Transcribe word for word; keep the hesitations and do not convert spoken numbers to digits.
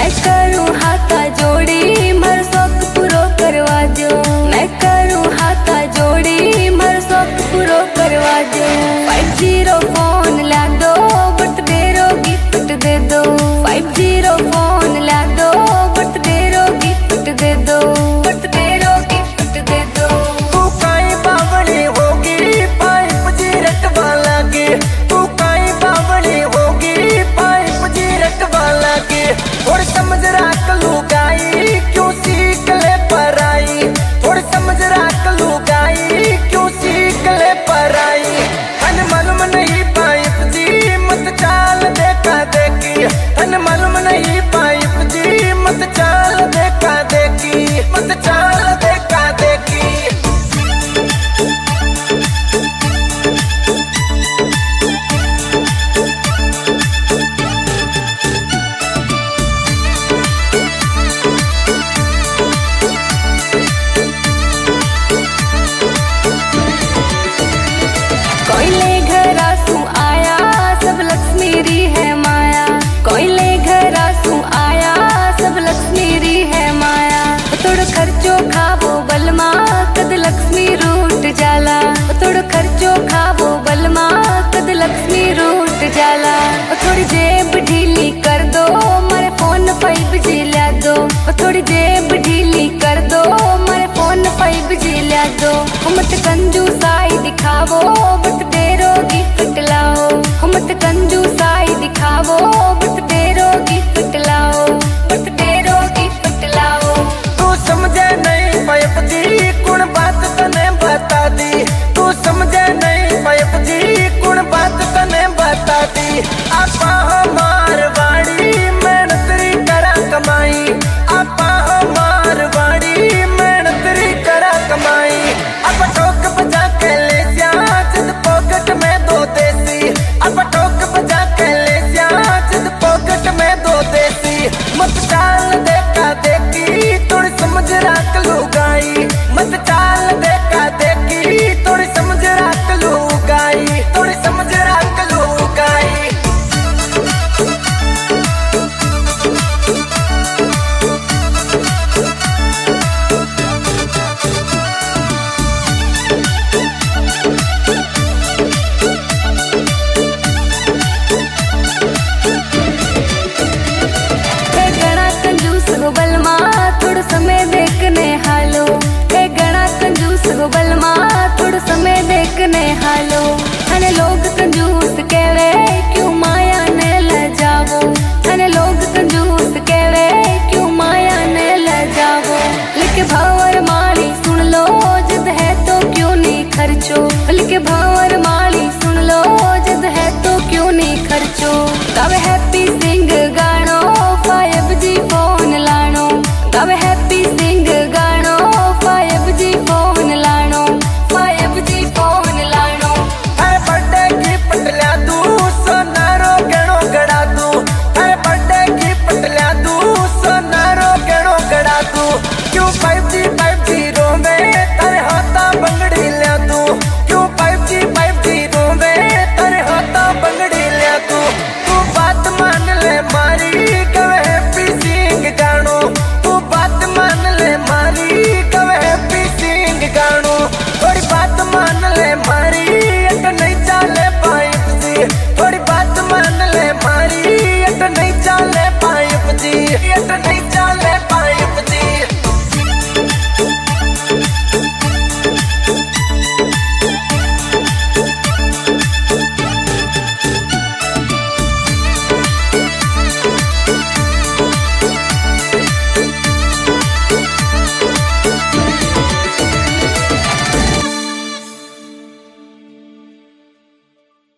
मैं करूँ हाथा जोड़ी मर शौक पूरो करवा दो। मैं करूँ हाथा जोड़ी मर शौक पूरो करवा दो। फाइव जीरो फोन ला दो बर्थडे रो गिफ्ट दे दो। फाइव जीरो फोन ला दो बर्थडे रो गिफ्ट दे दो। बर्थडे रो गिफ्ट दे दो। तू काई बावड़ी होगी पाइप जी रटवा लागे। तू काई बावड़ी होगी पाइप जी रटवा लागे। थोड़ी समझ राख लुगाई क्यों सीख ले पराई। थोड़ी समझ राख लुगाई क्यों सीख ले पराई। हन मालूम नहीं पाइप जी मत चाल देखा देखी। हन मालूम नहीं पाइप जी मत चाल देखा देखी। मत चाल देखा देखी। कोयले घर आंसू आया सब लक्ष्मी री है माया। कोयले घर आंसू आया सब लक्ष्मी री है माया। थोड़ो खर्चो खावो बलमा कद लक्ष्मी रूट जाला। थोड़ो खर्चो खावो बलमा कद लक्ष्मी रूट जाला। थोड़ी जेब ढीली कर दो मारे फोन फाइव जी ला दो। थोड़ी जेब ढीली कर दो मारे फोन फाइव जी ला दो। मत कंजूसाई दिखावो बर्थडे रो गिफ्ट लाओ। मत कंजूसाई दिखावो बर्थडे रो गिफ्ट लाओ। बर्थडे रो गिफ्ट लाओ। तू समझे नहीं पाइप जी कौन बात तने बता दी। तू समझे नहीं पाइप जी कौन बात तने बता दी। आपा हमार वाड़ी मेहनत री करा कमाई। आपा हमार वाड़ी मेहनत री करा कमाई। अब टोक बजा के ले जा जिद पॉकेट में दो देसी। अब टोक बजा के ले जा जिद पॉकेट में दो देसी। मत चाल देखा देखी थोड़ी समझ राख लुगाई। मत चाल देखा देखी थोड़ी समझ राख लुगाई। थोड़ी समझ राख लुगाई। घना कंजूस हो बलमा